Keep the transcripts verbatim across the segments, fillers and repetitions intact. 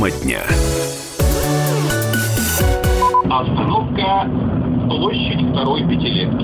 Тема дня. Остановка площадь второй пятилетки.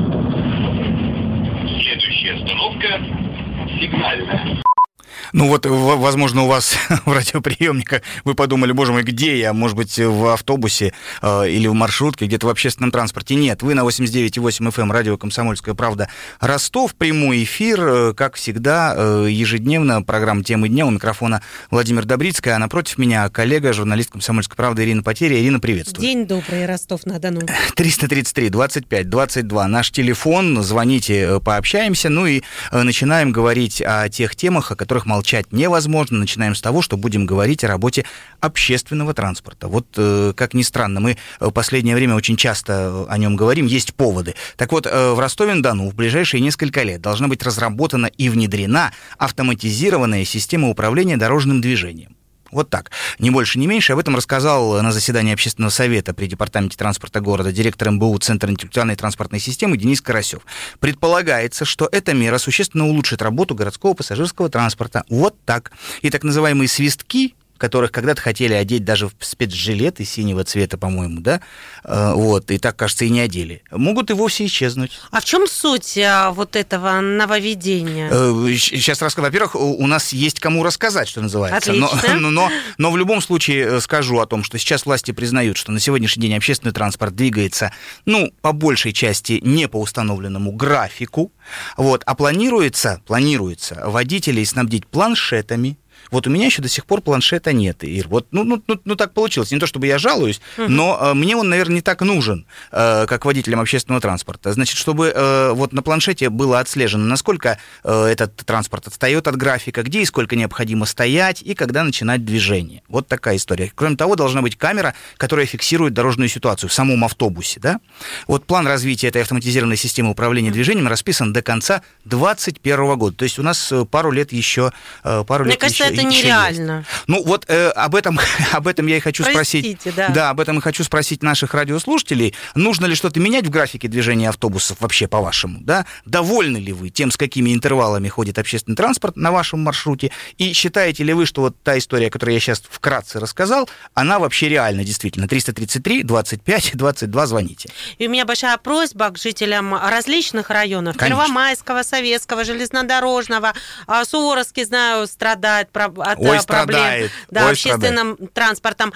Следующая остановка Сигнальная. Ну вот, возможно, у вас в радиоприемниках вы подумали, боже мой, где я? Может быть, в автобусе э, или в маршрутке, где-то в общественном транспорте. Нет, вы на восемьдесят девять и восемь эф эм, радио «Комсомольская правда» Ростов. Прямой эфир, э, как всегда, э, ежедневно. Программа «Темы дня». У микрофона Владимир Добрицкий, а напротив меня коллега, журналист «Комсомольской правды» Ирина Потеря. Ирина, приветствую. День добрый, Ростов-на-Дону. триста тридцать три двадцать пять двадцать два. Наш телефон. Звоните, пообщаемся. Ну и э, начинаем говорить о тех темах, о которых молчать невозможно. Начинаем с того, что будем говорить о работе общественного транспорта. Вот, э, как ни странно, мы в последнее время очень часто о нем говорим, есть поводы. Так вот, э, в Ростове-на-Дону в ближайшие несколько лет должна быть разработана и внедрена автоматизированная система управления дорожным движением. Вот так. Ни больше, ни меньше. Об этом рассказал на заседании общественного совета при департаменте транспорта города директор эм бэ у Центра интеллектуальной и транспортной системы Денис Карасев. Предполагается, что эта мера существенно улучшит работу городского пассажирского транспорта. Вот так. И так называемые свистки, которых когда-то хотели одеть даже в спецжилеты синего цвета, по-моему, да, вот, и так, кажется, и не одели, могут и вовсе исчезнуть. А в чем суть а, вот этого нововведения? Сейчас расскажу. Во-первых, у нас есть кому рассказать, что называется. Отлично. Но, но, но, но в любом случае скажу о том, что сейчас власти признают, что на сегодняшний день общественный транспорт двигается, ну, по большей части не по установленному графику, вот, а планируется, планируется водителей снабдить планшетами. Вот у меня еще до сих пор планшета нет, Ир. Вот, ну, ну, ну, ну так получилось. Не то чтобы я жалуюсь, uh-huh. но э, мне он, наверное, не так нужен, э, как водителям общественного транспорта. Значит, чтобы э, вот на планшете было отслежено, насколько э, этот транспорт отстает от графика, где и сколько необходимо стоять, и когда начинать движение. Вот такая история. Кроме того, должна быть камера, которая фиксирует дорожную ситуацию в самом автобусе. Да? Вот план развития этой автоматизированной системы управления движением расписан до конца двадцать первого года. То есть у нас пару лет еще... Пару Мне лет кажется, еще, это нереально. Ну вот э, об этом, об этом я и хочу Простите, спросить. Да. да, об этом и хочу спросить наших радиослушателей. Нужно ли что-то менять в графике движения автобусов вообще, по-вашему? Да? Довольны ли вы тем, с какими интервалами ходит общественный транспорт на вашем маршруте? И считаете ли вы, что вот та история, которую я сейчас вкратце рассказал, она вообще реальна, действительно? триста тридцать три двадцать пять двадцать два, звоните. И у меня большая просьба к жителям различных районов. Конечно. Первомайского, Советского, Железнодорожного, Суворовский, знаю, страдает от Ой, проблем страдает. да, Ой, общественным страдает. транспортом.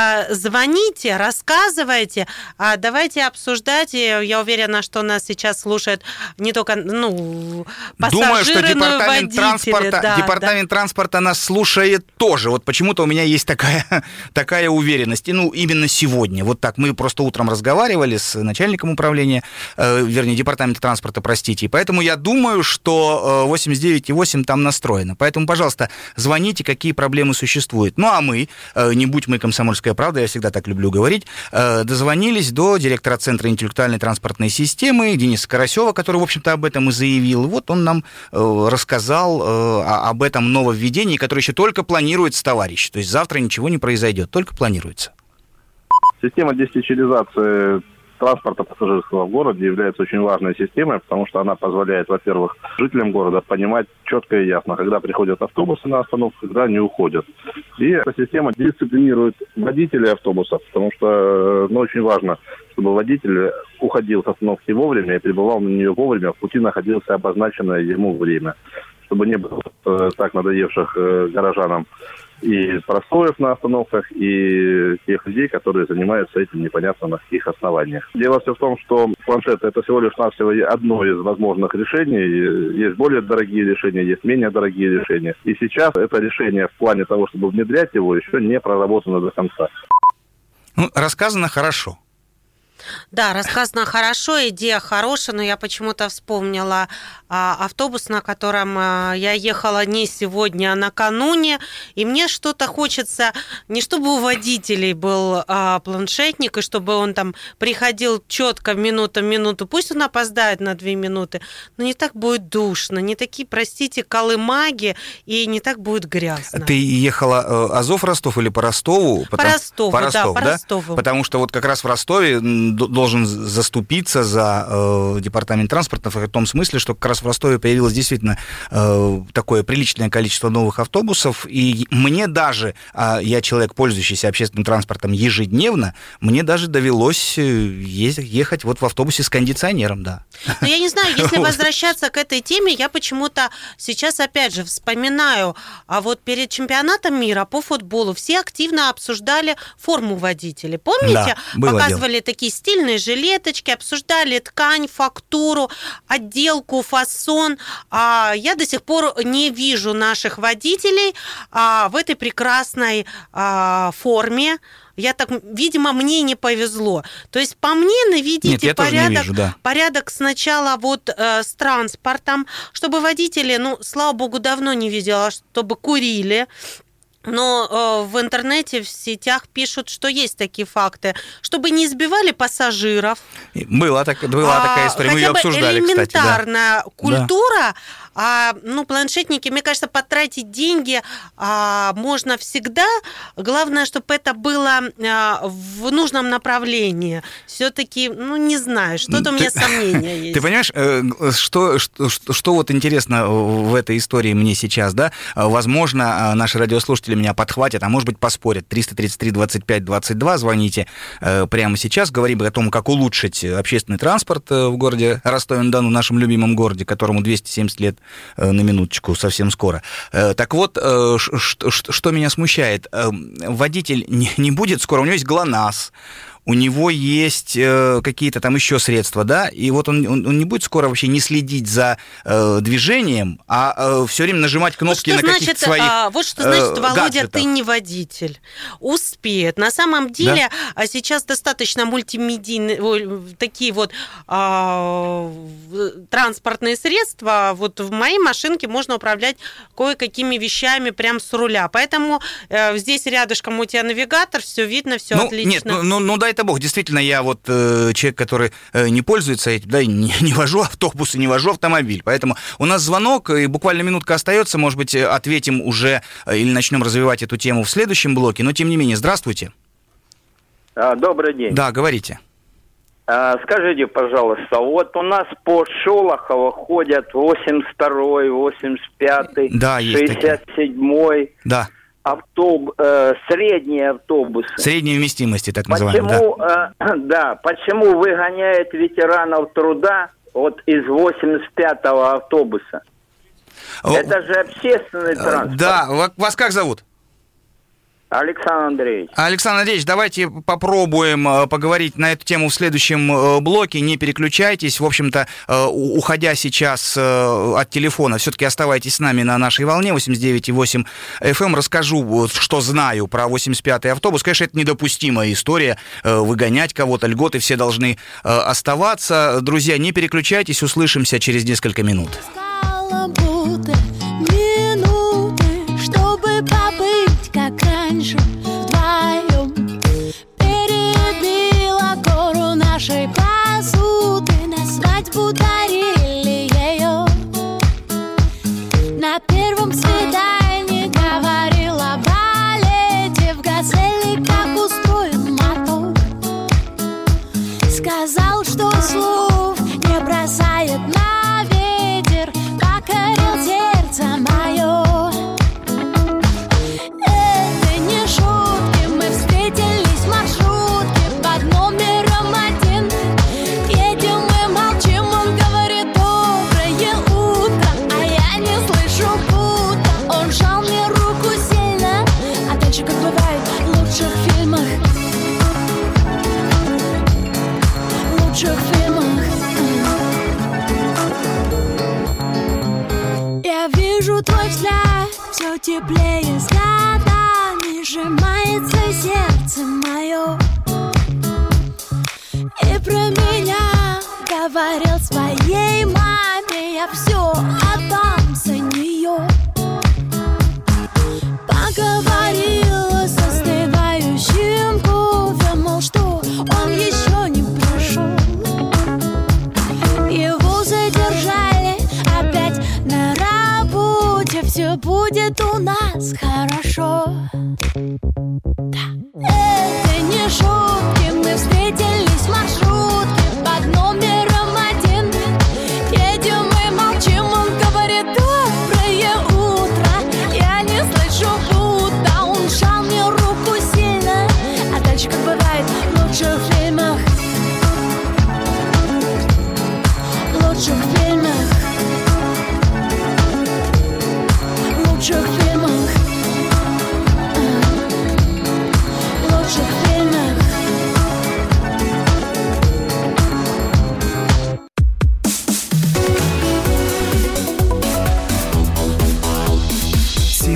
Звоните, рассказывайте, давайте обсуждать. Я уверена, что нас сейчас слушают не только ну, пассажиры, Думаю, что департамент, водители, транспорта, да, департамент да. транспорта нас слушает тоже. Вот почему-то у меня есть такая, такая уверенность. И, ну, именно сегодня. Вот так. Мы просто утром разговаривали с начальником управления, э, вернее, департамента транспорта, простите. И поэтому я думаю, что восемьдесят девять и восемь там настроено. Поэтому, пожалуйста, звоните, какие проблемы существуют. Ну, а мы, э, не будь мы «Комсомольская правда», я всегда так люблю говорить, э, дозвонились до директора Центра интеллектуальной транспортной системы Дениса Карасева, который, в общем-то, об этом и заявил. Вот он нам э, рассказал э, об этом нововведении, которое еще только планируется, товарищи. То есть завтра ничего не произойдет, только планируется. Система диспетчеризации транспорта пассажирского в городе является очень важной системой, потому что она позволяет, во-первых, жителям города понимать четко и ясно, когда приходят автобусы на остановку, когда они уходят. И эта система дисциплинирует водителей автобусов, потому что ну, очень важно, чтобы водитель уходил с остановки вовремя и прибывал на нее вовремя, в пути находился обозначенное ему время, чтобы не было э, так надоевших э, горожанам и простоев на остановках, и тех людей, которые занимаются этим непонятно на каких основаниях. Дело все в том, что планшет – это всего лишь навсего одно из возможных решений. Есть более дорогие решения, есть менее дорогие решения. И сейчас это решение в плане того, чтобы внедрять его, еще не проработано до конца. Ну, рассказано хорошо. Да, рассказано хорошо, идея хорошая, но я почему-то вспомнила а, автобус, на котором а, я ехала не сегодня, а накануне, и мне что-то хочется, не чтобы у водителей был а, планшетник, и чтобы он там приходил четко минута в минуту, пусть он опоздает на две минуты, но не так будет душно, не такие, простите, колымаги, и не так будет грязно. Ты ехала Азов-Ростов или по Ростову? По Ростову, по Ростову, да, по да? Ростову. Потому что вот как раз в Ростове должен заступиться за э, департамент транспорта в том смысле, что как раз в Ростове появилось действительно э, такое приличное количество новых автобусов, и мне даже, э, я человек, пользующийся общественным транспортом ежедневно, мне даже довелось ехать вот в автобусе с кондиционером, да. Но я не знаю, если возвращаться к этой теме, я почему-то сейчас опять же вспоминаю, а вот перед чемпионатом мира по футболу все активно обсуждали форму водителей. Помните? Да, показывали дело. Такие стильные жилеточки, обсуждали ткань, фактуру, отделку, фасон. А я до сих пор не вижу наших водителей а, в этой прекрасной а, форме. Я так, видимо, мне не повезло. То есть по мне наведите Нет, порядок, не вижу, да. порядок сначала вот э, с транспортом, чтобы водители, ну, слава богу, давно не видела, чтобы курили. Но э, в интернете, в сетях пишут, что есть такие факты, чтобы не избивали пассажиров. Была, так, была а, такая история, мы ее обсуждали, кстати. Элементарная да. культура. Да. А, ну, планшетники, мне кажется, потратить деньги а, можно всегда. Главное, чтобы это было а, в нужном направлении. Все-таки, ну, не знаю, что-то ты, у меня сомнения есть. Ты понимаешь, что, что, что, что вот интересно в этой истории мне сейчас, да? Возможно, наши радиослушатели меня подхватят, а может быть, поспорят. триста тридцать три двадцать пять двадцать два, звоните прямо сейчас. Говорим о том, как улучшить общественный транспорт в городе Ростове-на-Дону, нашем любимом городе, которому двести семьдесят лет на минуточку, совсем скоро. Так вот, что меня смущает? Водитель не будет скоро, у него есть ГЛОНАСС, у него есть э, какие-то там еще средства, да, и вот он, он, он не будет скоро вообще не следить за э, движением, а э, все время нажимать кнопки вот на значит, каких-то своих а, Вот что значит, э, Володя, гаджетах. Ты не водитель. Успеет. На самом деле да? сейчас достаточно мультимедийные, такие вот э, транспортные средства. Вот в моей машинке можно управлять кое-какими вещами прямо с руля. Поэтому э, здесь рядышком у тебя навигатор, все видно, все ну, отлично. Нет, ну, ну, ну дай это бог. Действительно, я вот э, человек, который э, не пользуется этим, да, и не, не вожу автобус и не вожу автомобиль. Поэтому у нас звонок, и буквально минутка остается. Может быть, ответим уже э, или начнем развивать эту тему в следующем блоке. Но, тем не менее, здравствуйте. Добрый день. Да, говорите. Скажите, пожалуйста, вот у нас по Шолохово ходят восемьдесят второй, восемьдесят пятый, да, шестьдесят седьмой. Да. Автобус, э, средние автобусы. Средней вместимости, так называемые. Почему, да. Э, да, почему выгоняют ветеранов труда вот из восемьдесят пятого автобуса? О, это же общественный транспорт. Да, вас как зовут? Александр Андреевич. Александр Андреевич, давайте попробуем поговорить на эту тему в следующем блоке. Не переключайтесь. В общем-то, уходя сейчас от телефона, все-таки оставайтесь с нами на нашей волне восемьдесят девять и восемь эф эм. Расскажу, что знаю про восемьдесят пятый автобус. Конечно, это недопустимая история. Выгонять кого-то, льготы все должны оставаться. Друзья, не переключайтесь. Услышимся через несколько минут. Как раньше вдвоем перебила гору нашей посуды, на свадьбу дарили ее. На первом свидании говорила о балете, в «Газели» как устроен мотор. Сказал, что слов не бросает на ветер, покорил сердце мое. Твой взгляд все теплее с годами, сжимается сердце мое. И про меня говорил своей маме, я все отдам за нее. Поговорила с остывающим кофе, мол, что он еще не прошел. Его задержали опять на работе, все будет у нас хорошо. Да. Это не шутки, мы встретились в маршруте.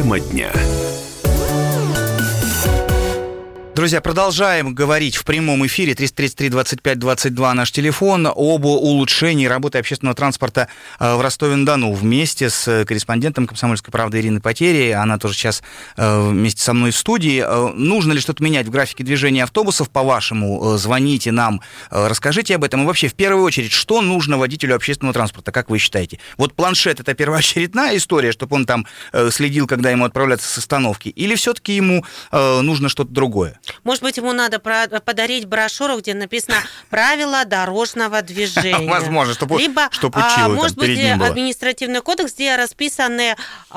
Тема дня. Друзья, продолжаем говорить в прямом эфире. триста тридцать три двадцать пять двадцать два наш телефон об улучшении работы общественного транспорта в Ростове-на-Дону. Вместе с корреспондентом «Комсомольской правды» Ириной Потерей. Она тоже сейчас вместе со мной в студии. Нужно ли что-то менять в графике движения автобусов, по-вашему? Звоните нам, расскажите об этом. И вообще, в первую очередь, что нужно водителю общественного транспорта, как вы считаете? Вот планшет — это первоочередная история, чтобы он там следил, когда ему отправляться с остановки? Или все-таки ему нужно что-то другое? Может быть, ему надо подарить брошюру, где написано «Правила дорожного движения». Возможно, чтобы Либо, чтоб учил, может там, быть, перед ним было. административный кодекс, где расписаны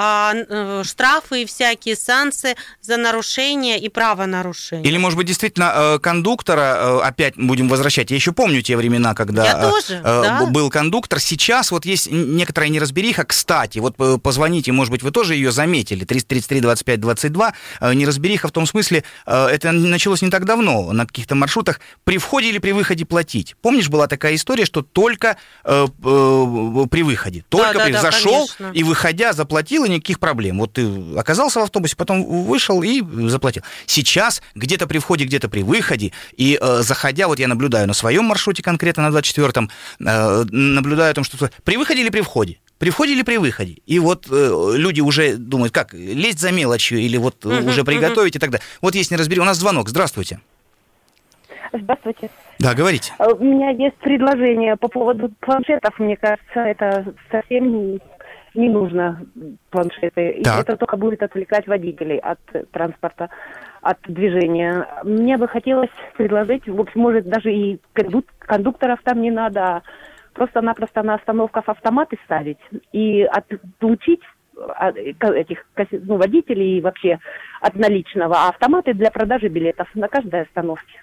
а, штрафы и всякие санкции за нарушение и правонарушение. Или, может быть, действительно, кондуктора опять будем возвращать. Я еще помню те времена, когда Я тоже, да. был кондуктор. Сейчас вот есть некоторая неразбериха. Кстати, вот позвоните, может быть, вы тоже ее заметили. триста тридцать три двадцать пять двадцать два. Неразбериха в том смысле, это началось не так давно, на каких-то маршрутах, при входе или при выходе платить. Помнишь, была такая история, что только э, э, при выходе, только да, при... да, зашел конечно. И, выходя, заплатил, и никаких проблем. Вот ты оказался в автобусе, потом вышел и заплатил. Сейчас где-то при входе, где-то при выходе, и э, заходя, вот я наблюдаю на своем маршруте конкретно, на двадцать четвёртом, э, наблюдаю о том, что при выходе или при входе? При входе или при выходе? И вот э, люди уже думают, как, лезть за мелочью или вот uh-huh, уже приготовить uh-huh. и так далее. Вот есть неразберихи. У нас звонок. Здравствуйте. Здравствуйте. Да, говорите. У меня есть предложение по поводу планшетов. Мне кажется, это совсем не, не нужно, планшеты. Так. Это только будет отвлекать водителей от транспорта, от движения. Мне бы хотелось предложить, в общем, может, даже и кондукторов там не надо, просто-напросто на остановках автоматы ставить и отлучить этих ну, водителей и вообще от наличного, а автоматы для продажи билетов на каждой остановке.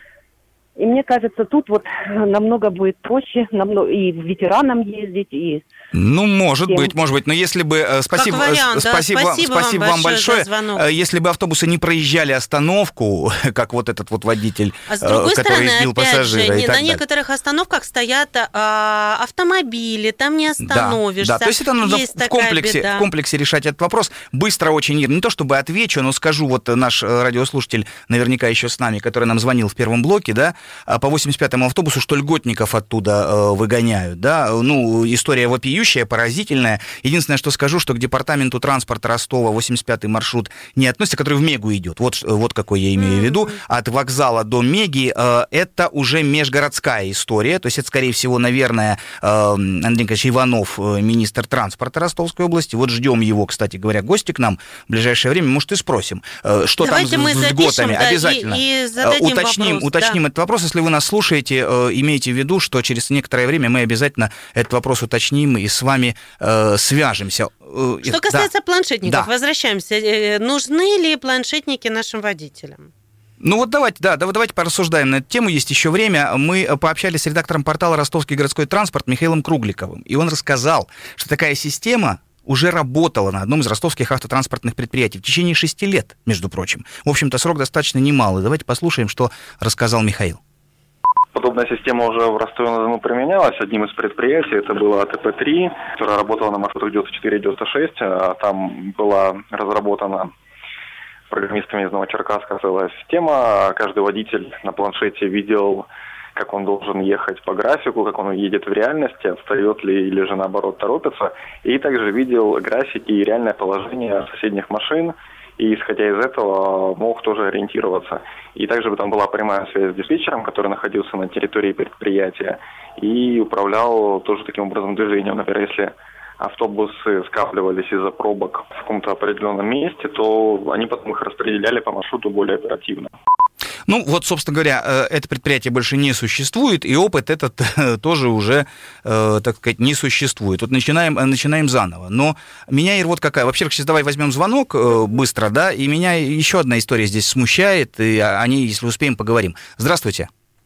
И мне кажется, тут вот намного будет проще, намного, и ветеранам ездить, и... Ну, может всем. быть, может быть. Но если бы... Спасибо, вариант, да. спасибо, спасибо, спасибо вам большое. большое если бы автобусы не проезжали остановку, как вот этот вот водитель, а с другой который стороны, сбил опять пассажира же, и не, так на далее. некоторых остановках стоят а, автомобили, там не остановишься. Да, да, то есть это нужно есть в комплексе, в комплексе решать этот вопрос. Быстро очень, не то чтобы отвечу, но скажу, вот наш радиослушатель наверняка еще с нами, который нам звонил в первом блоке, да, по восемьдесят пятому автобусу, что льготников оттуда э, выгоняют, да, ну, история вопиющая, поразительная. Единственное, что скажу, что к департаменту транспорта Ростова восемьдесят пятый маршрут не относится, который в Мегу идет, вот, вот какой я имею в виду, от вокзала до Меги, э, это уже межгородская история, то есть это, скорее всего, наверное, э, Андрей Николаевич Иванов, министр транспорта Ростовской области, вот ждем его, кстати говоря, гости к нам в ближайшее время, может, и спросим, э, что Давайте там с, с льготами, да, обязательно. И, и зададим уточним, вопрос, уточним да. этот вопрос, если вы нас слушаете, имейте в виду, что через некоторое время мы обязательно этот вопрос уточним и с вами э, свяжемся. Что касается да. планшетников, да. возвращаемся. Нужны ли планшетники нашим водителям? Ну вот давайте, да, давайте порассуждаем на эту тему, есть еще время. Мы пообщались с редактором портала «Ростовский городской транспорт» Михаилом Кругликовым, и он рассказал, что такая система уже работала на одном из ростовских автотранспортных предприятий в течение шести лет, между прочим. В общем-то, срок достаточно немалый. Давайте послушаем, что рассказал Михаил. Подобная система уже в Ростове-на-Дону применялась. Одним из предприятий это было Т П три, которая работала на маршрутах девяносто четыре девяносто шесть. А там была разработана программистами из Новочеркасска целая система. Каждый водитель на планшете видел, как он должен ехать по графику, как он едет в реальности, отстает ли или же наоборот торопится. И также видел графики и реальное положение соседних машин. И, исходя из этого, мог тоже ориентироваться. И также там была прямая связь с диспетчером, который находился на территории предприятия, и управлял тоже таким образом движением. Например, если автобусы скапливались из-за пробок в каком-то определенном месте, то они потом их распределяли по маршруту более оперативно. Ну, вот, собственно говоря, это предприятие больше не существует, и опыт этот тоже уже, так сказать, не существует. Вот начинаем, начинаем заново. Но меня, Ир, вот какая... Вообще, сейчас давай возьмем звонок быстро, да, и меня еще одна история здесь смущает, и о ней, если успеем, поговорим. Здравствуйте.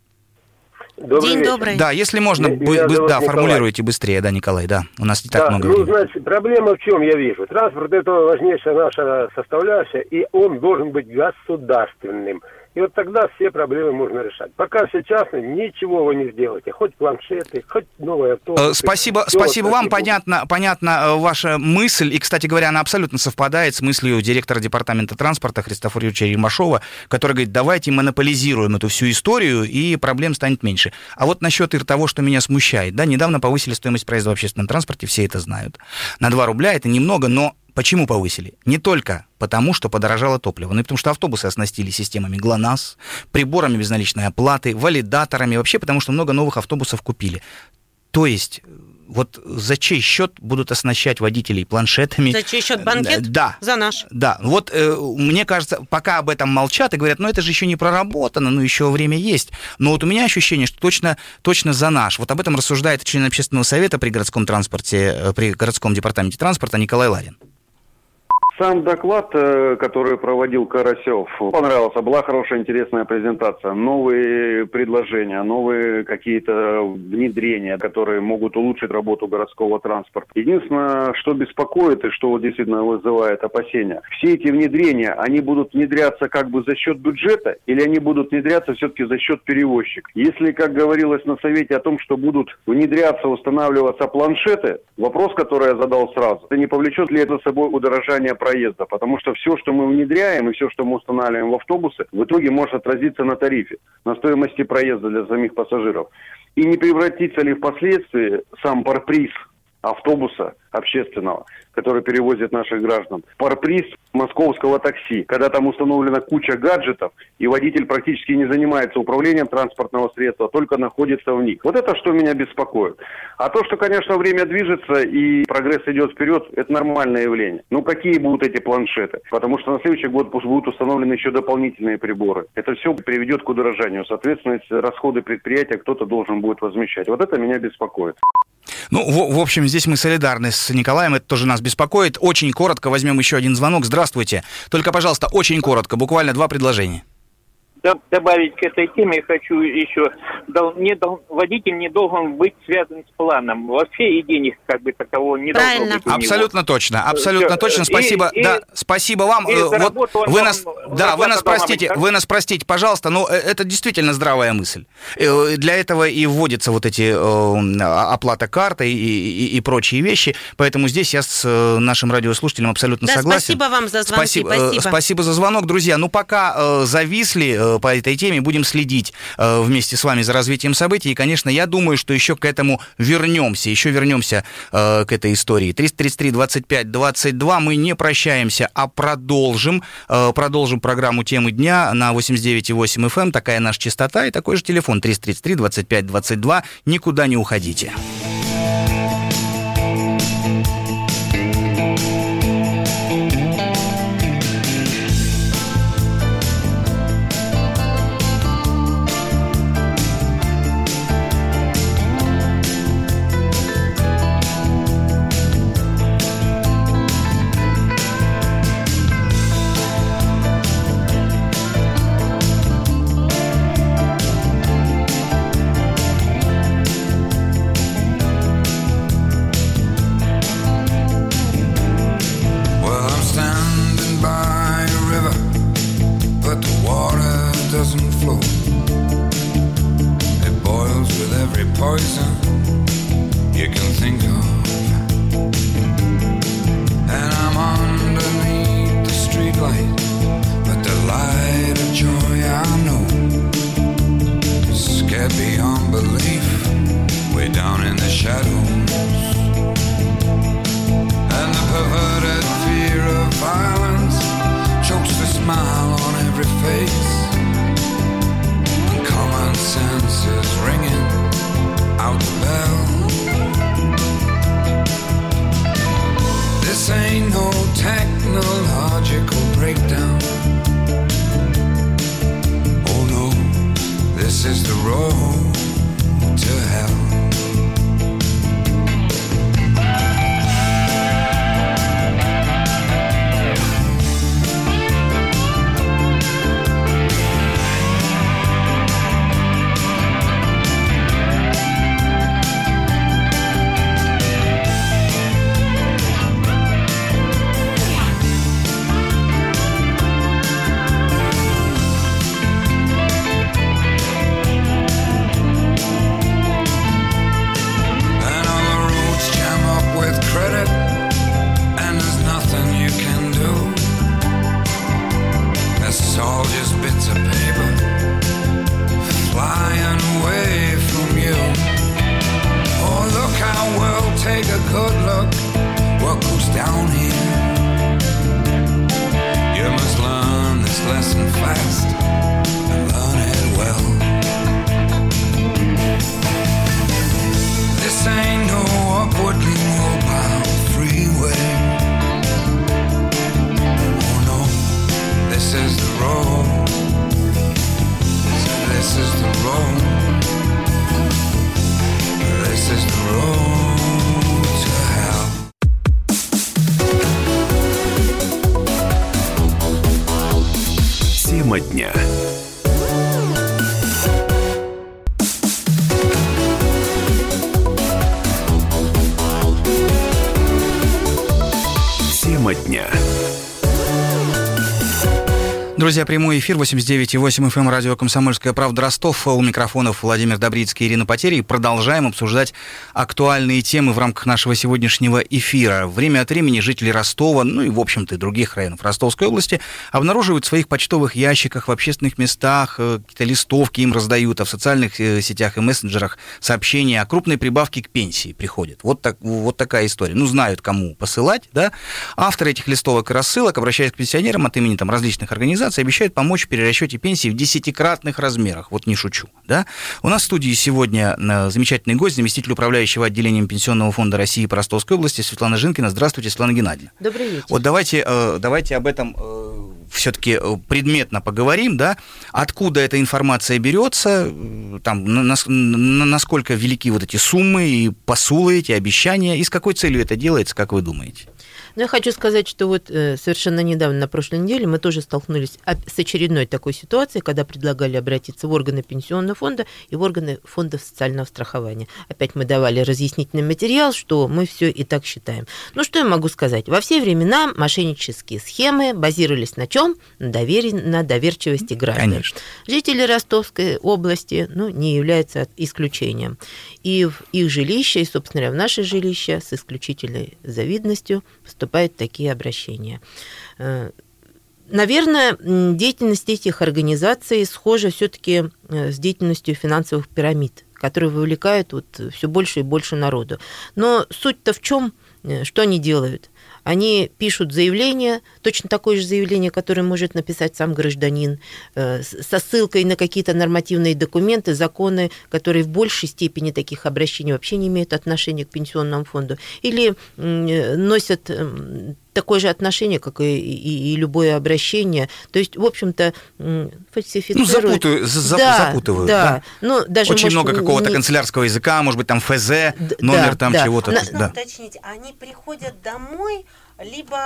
Добрый День вечер. добрый. Да, если можно, Меня бы, зовут да, Николай. формулируйте быстрее, да, Николай, да, у нас не так Да, много ну, времени. значит, проблема в чем я вижу. Транспорт — это важнейшая наша составляющая, и он должен быть государственным. И вот тогда все проблемы можно решать. Пока все частные, ничего вы не сделаете. Хоть планшеты, хоть новые автобусы. Спасибо, Все спасибо вот вам. такие Понятно, понятна ваша мысль. И, кстати говоря, она абсолютно совпадает с мыслью директора департамента транспорта Христофора Юрьевича Римашова, который говорит, давайте монополизируем эту всю историю, и проблем станет меньше. А вот насчет того, что меня смущает. Да, недавно повысили стоимость проезда в общественном транспорте, все это знают. На два рубля это немного, но почему повысили? Не только потому, что подорожало топливо, но и потому, что автобусы оснастили системами ГЛОНАСС, приборами безналичной оплаты, валидаторами, вообще потому, что много новых автобусов купили. То есть, вот за чей счет будут оснащать водителей планшетами? За чей счет банкет? Да. За наш. Да. Вот э, мне кажется, пока об этом молчат и говорят, ну это же еще не проработано, ну еще время есть. Но вот у меня ощущение, что точно, точно за наш. Вот об этом рассуждает член общественного совета при городском транспорте, при городском департаменте транспорта Николай Ларин. Сам доклад, который проводил Карасев, понравился. Была хорошая, интересная презентация. Новые предложения, новые какие-то внедрения, которые могут улучшить работу городского транспорта. Единственное, что беспокоит и что вот действительно вызывает опасения. Все эти внедрения, они будут внедряться как бы за счет бюджета или они будут внедряться все-таки за счет перевозчиков? Если, как говорилось на совете о том, что будут внедряться, устанавливаться планшеты, вопрос, который я задал сразу, это не повлечет ли это за собой удорожание проезда, потому что все, что мы внедряем и все, что мы устанавливаем в автобусы, в итоге может отразиться на тарифе, на стоимости проезда для самих пассажиров. И не превратится ли впоследствии сам парприз автобуса общественного, который перевозит наших граждан, в парприз московского такси, когда там установлена куча гаджетов, и водитель практически не занимается управлением транспортного средства, только находится в них. Вот это что меня беспокоит. А то, что, конечно, время движется и прогресс идет вперед, это нормальное явление. Ну, какие будут эти планшеты? Потому что на следующий год будут установлены еще дополнительные приборы. Это все приведет к удорожанию. Соответственно, расходы предприятия кто-то должен будет возмещать. Вот это меня беспокоит. Ну, в, в общем, здесь мы солидарны с Николаем, это тоже нас беспокоит. Очень коротко возьмем еще один звонок. Здравствуйте. Только, пожалуйста, очень коротко, буквально два предложения. Добавить к этой теме хочу еще, не, водитель не должен быть связан с планом. Вообще и денег как бы такового не Правильно. должно быть у Абсолютно него. точно, абсолютно Все. точно. Спасибо, и, да, и, спасибо вам. И вот вы нас, вам, да, вы нас простите, вы нас простите, пожалуйста, но это действительно здравая мысль. Для этого и вводятся вот эти э, оплата картой и, и, и прочие вещи, поэтому здесь я с нашим радиослушателем абсолютно да, согласен. Спасибо вам за звонки. Спасибо, спасибо. спасибо за звонок, друзья. Ну, пока э, зависли э, по этой теме, будем следить э, вместе с вами за развитием событий. И, конечно, я думаю, что еще к этому вернемся, еще вернемся э, к этой истории. триста тридцать три двадцать пять двадцать два. Мы не прощаемся, а продолжим. Э, продолжим программу «Темы дня» на восемьдесят девять и восемь эф эм. Такая наша частота и такой же телефон триста тридцать три двадцать пять двадцать два. Никуда не уходите. дня. Друзья, прямой эфир восемьдесят девять и восемь эф эм, радио «Комсомольская правда», Ростов. У микрофонов Владимир Добрицкий и Ирина Потери. Продолжаем обсуждать актуальные темы в рамках нашего сегодняшнего эфира. Время от времени жители Ростова, ну и, в общем-то, и других районов Ростовской области обнаруживают в своих почтовых ящиках, в общественных местах, какие-то листовки им раздают, а в социальных сетях и мессенджерах сообщения о крупной прибавке к пенсии приходят. Вот, так, вот такая история. Ну, знают, кому посылать, да? Авторы этих листовок и рассылок, обращаясь к пенсионерам от имени там различных организаций, обещают помочь в перерасчете пенсии в десятикратных размерах. Вот не шучу, да? У нас в студии сегодня замечательный гость, заместитель управляющего отделением Пенсионного фонда России по Ростовской области Светлана Жинкина. Здравствуйте, Светлана Геннадьевна. Добрый вечер. Вот давайте, давайте об этом все-таки предметно поговорим, да? Откуда эта информация берется, там, насколько велики вот эти суммы и посулы, эти обещания, и с какой целью это делается, как вы думаете? Но я хочу сказать, что вот совершенно недавно, на прошлой неделе, мы тоже столкнулись с очередной такой ситуацией, когда предлагали обратиться в органы Пенсионного фонда и в органы фонда социального страхования. Опять мы давали разъяснительный материал, что мы все и так считаем. Ну, что я могу сказать? Во все времена мошеннические схемы базировались на чем? На, доверие, на доверчивости граждан. Конечно. Жители Ростовской области, ну, не являются исключением. И в их жилище, и, собственно говоря, в наше жилище с исключительной завидностью поступают такие обращения. Наверное, деятельность этих организаций схожа все-таки с деятельностью финансовых пирамид, которые вовлекают вот все больше и больше народу. Но суть-то в чем, что они делают? Они пишут заявление, точно такое же заявление, которое может написать сам гражданин, со ссылкой на какие-то нормативные документы, законы, которые в большей степени таких обращений вообще не имеют отношения к пенсионному фонду, или носят такое же отношение, как и, и, и любое обращение. То есть, в общем-то, фальсифицируют. Ну, запутывают. За, да, запутывают да. Да. Ну, даже, очень может, много какого-то не... канцелярского языка, может быть, там эф зэ, номер да, там да. чего-то. На... Нужно да. уточнить, они приходят домой, либо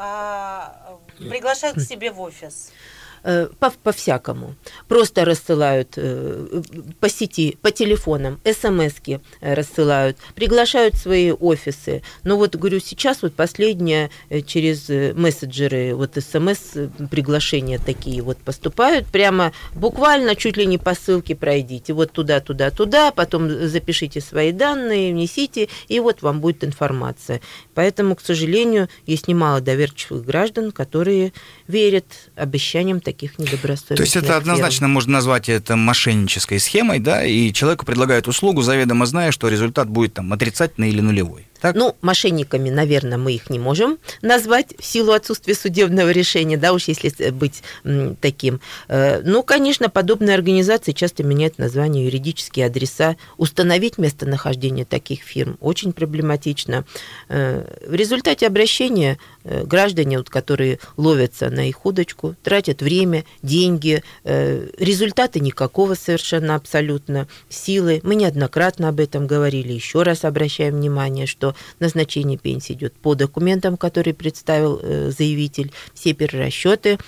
а, приглашают к себе в офис? По, по-всякому. Просто рассылают э, по сети, по телефонам, смс-ки рассылают, приглашают в свои офисы. Но вот, говорю, сейчас вот последнее через мессенджеры, вот смс-приглашения такие вот поступают, прямо буквально чуть ли не по ссылке пройдите, вот туда, туда, туда, потом запишите свои данные, внесите, и вот вам будет информация. Поэтому, к сожалению, есть немало доверчивых граждан, которые верят обещаниям таких недобросовестных. То есть это однозначно фирм. Можно назвать это мошеннической схемой, да, и человеку предлагают услугу, заведомо зная, что результат будет там отрицательный или нулевой. Так? Ну, мошенниками, наверное, мы их не можем назвать в силу отсутствия судебного решения, да, уж если быть м, таким. Э, ну, конечно, подобные организации часто меняют название, юридические адреса. Установить местонахождение таких фирм очень проблематично. Э, в результате обращения э, граждане, вот, которые ловятся на их удочку, тратят время, деньги, э, результата никакого совершенно абсолютно, силы. Мы неоднократно об этом говорили, еще раз обращаем внимание, что назначение пенсии идет по документам, которые представил э, заявитель. Все перерасчеты,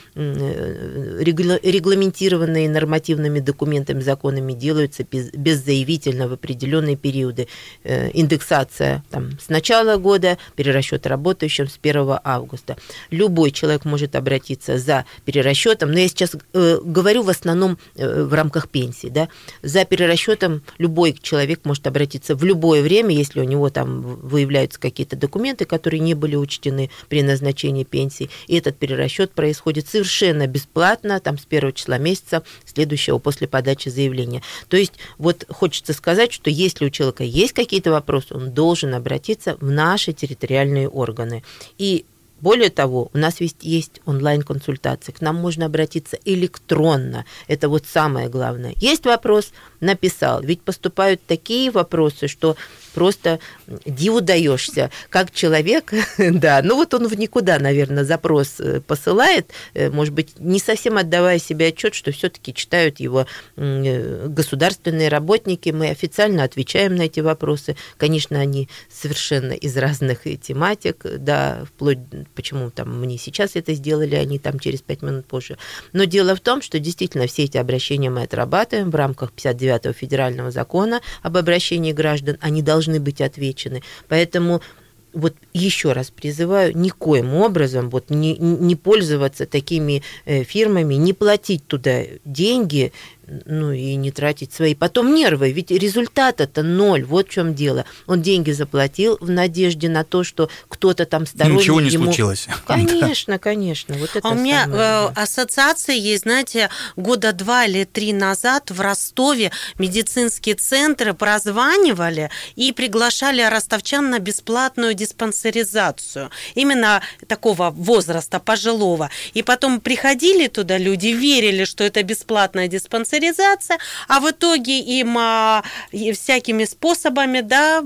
э, регла- регламентированные нормативными документами, законами, делаются без, беззаявительно в определенные периоды. Э, индексация там, с начала года, перерасчет работающим с первого августа. Любой человек может обратиться за перерасчетом, но я сейчас э, говорю в основном э, в рамках пенсии. Да? За перерасчетом любой человек может обратиться в любое время, если у него там выявляются какие-то документы, которые не были учтены при назначении пенсии, и этот перерасчет происходит совершенно бесплатно, там, с первого числа месяца, следующего после подачи заявления. То есть вот хочется сказать, что если у человека есть какие-то вопросы, он должен обратиться в наши территориальные органы. И более того, у нас есть онлайн-консультации, к нам можно обратиться электронно, это вот самое главное. Есть вопрос, написал, ведь поступают такие вопросы, что просто диву даешься, как человек, да, ну вот он в никуда, наверное, запрос посылает, может быть, не совсем отдавая себе отчет, что все-таки читают его государственные работники, мы официально отвечаем на эти вопросы, конечно, они совершенно из разных тематик, да, вплоть, почему там мне сейчас это сделали, они там через пять минут позже, но дело в том, что действительно все эти обращения мы отрабатываем в рамках пятьдесят девятого федерального закона об обращении граждан, они должны быть отвечены. Поэтому вот еще раз призываю, никоим образом вот не, не пользоваться такими фирмами, не платить туда деньги, ну и не тратить свои потом нервы, ведь результат-то ноль, вот в чем дело. Он деньги заплатил в надежде на то, что кто-то там сторонний ничего не ему... случилось. Конечно, конечно. Вот это а у меня самое... ассоциация есть, знаете, года два или три назад в Ростове медицинские центры прозванивали и приглашали ростовчан на бесплатную диспансеризацию, именно такого возраста пожилого. И потом приходили туда люди, верили, что это бесплатная диспансеризация, а в итоге им а, всякими способами, да,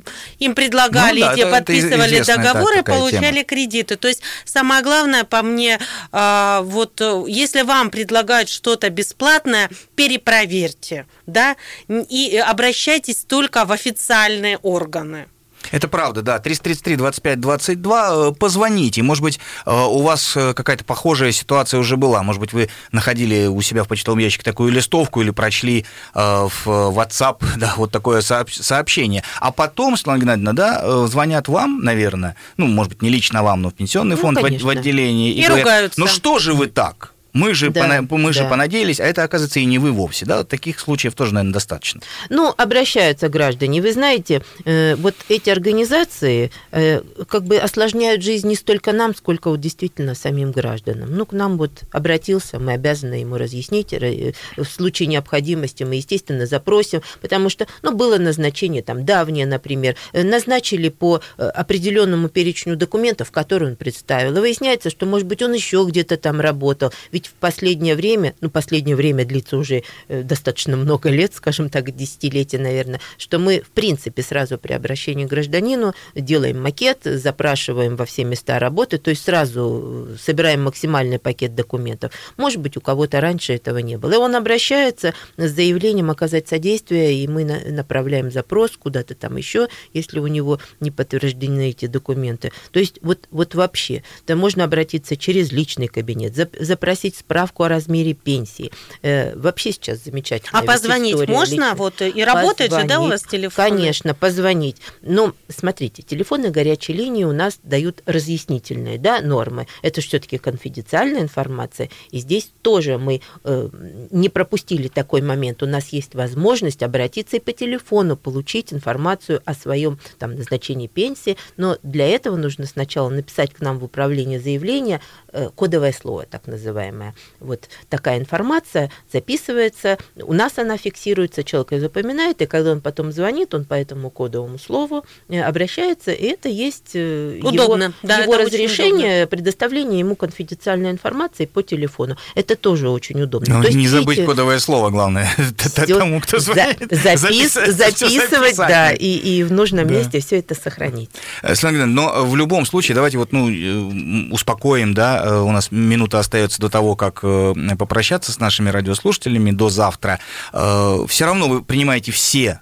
им предлагали, ну, да, те это, подписывали это договоры, получали тема. Кредиты. То есть самое главное по мне, а, вот если вам предлагают что-то бесплатное, перепроверьте, да, и обращайтесь только в официальные органы. Это правда, да. триста тридцать три двадцать пять двадцать два. Позвоните. Может быть, у вас какая-то похожая ситуация уже была. Может быть, вы находили у себя в почтовом ящике такую листовку или прочли в WhatsApp, да, вот такое сообщение. А потом, Светлана Геннадьевна, да, звонят вам, наверное, ну, может быть, не лично вам, но в пенсионный фонд, ну, в отделении. И, и говорят, ругаются. Ну что же вы так? Мы же, да, пона... мы да. же понадеялись, а это, оказывается, и не вы вовсе. Да? Таких случаев тоже, наверное, достаточно. Ну, обращаются граждане. Вы знаете, э, вот эти организации э, как бы осложняют жизнь не столько нам, сколько вот действительно самим гражданам. Ну, к нам вот обратился, мы обязаны ему разъяснить. В случае необходимости мы, естественно, запросим, потому что, ну, было назначение там давнее, например, назначили по определенному перечню документов, которые он представил. И выясняется, что, может быть, он еще где-то там работал. Ведь в последнее время, ну, последнее время длится уже достаточно много лет, скажем так, десятилетия, наверное, что мы, в принципе, сразу при обращении к гражданину делаем макет, запрашиваем во все места работы, то есть сразу собираем максимальный пакет документов. Может быть, у кого-то раньше этого не было. И он обращается с заявлением оказать содействие, и мы направляем запрос куда-то там еще, если у него не подтверждены эти документы. То есть вот, вот вообще, то можно обратиться через личный кабинет, запросить справку о размере пенсии. Э, вообще сейчас замечательно. А позвонить можно? Лично. Вот и работает позвонить, же, да, у вас телефон? Конечно, позвонить. Но смотрите, телефоны горячей линии у нас дают разъяснительные, да, нормы. Это же все-таки конфиденциальная информация. И здесь тоже мы э, не пропустили такой момент. У нас есть возможность обратиться и по телефону получить информацию о своем там назначении пенсии. Но для этого нужно сначала написать к нам в управление заявление, э, кодовое слово, так называемое. Вот такая информация записывается, у нас она фиксируется, человек ее запоминает, и когда он потом звонит, он по этому кодовому слову обращается, и это есть удобно. его, да, его разрешение, предоставление ему конфиденциальной информации по телефону. Это тоже очень удобно. Но То есть не забыть эти... кодовое слово, главное, тому, кто звонит. Запис... Записывать, да, и, и в нужном да. месте все это сохранить. Светлана Геннадьевна, но в любом случае, давайте вот, ну, успокоим, да, у нас минута остается до того, как попрощаться с нашими радиослушателями до завтра. Все равно вы принимаете все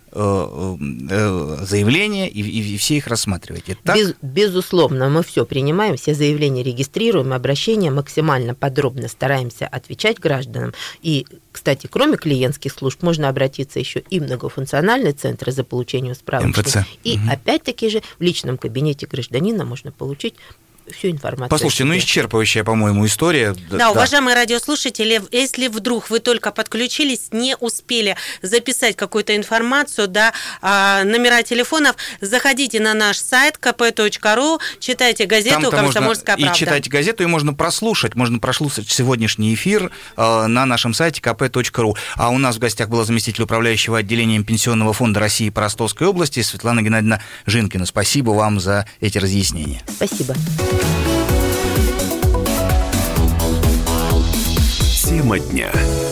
заявления и, и все их рассматриваете. Без, безусловно, мы все принимаем, все заявления регистрируем, обращения максимально подробно стараемся отвечать гражданам. И, кстати, кроме клиентских служб, можно обратиться еще и в многофункциональный центр за получением справочника. И угу. опять-таки же в личном кабинете гражданина можно получить всю информацию. Послушайте, ну исчерпывающая, по-моему, история. Да, да, уважаемые радиослушатели, если вдруг вы только подключились, не успели записать какую-то информацию, да, номера телефонов, заходите на наш сайт ка пэ точка ру, читайте газету «Комсомольская правда». И читайте газету, и можно прослушать, можно прослушать сегодняшний эфир на нашем сайте ка пэ точка ру. А у нас в гостях была заместитель управляющего отделением Пенсионного фонда России по Ростовской области Светлана Геннадьевна Жинкина. Спасибо вам за эти разъяснения. Спасибо. Тема дня.